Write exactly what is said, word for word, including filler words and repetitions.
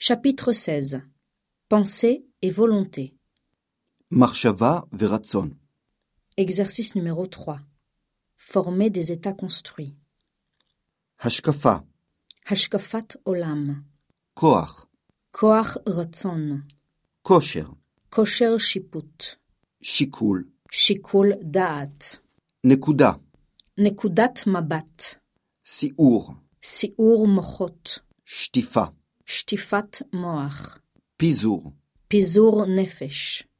Chapitre seize. Pensée et volonté. מחשבה ורצון. Exercice numéro trois. Former des états construits. השקפה, Hashkafat olam. כוח, Koach ratzon. כושר, Kosher shiput. שיקול, Shikul da'at. נקודה, Nekudat mabat. סיעור, Siur mochot. שטיפה, Shtifat moach. פיזור, Pizur nefesh.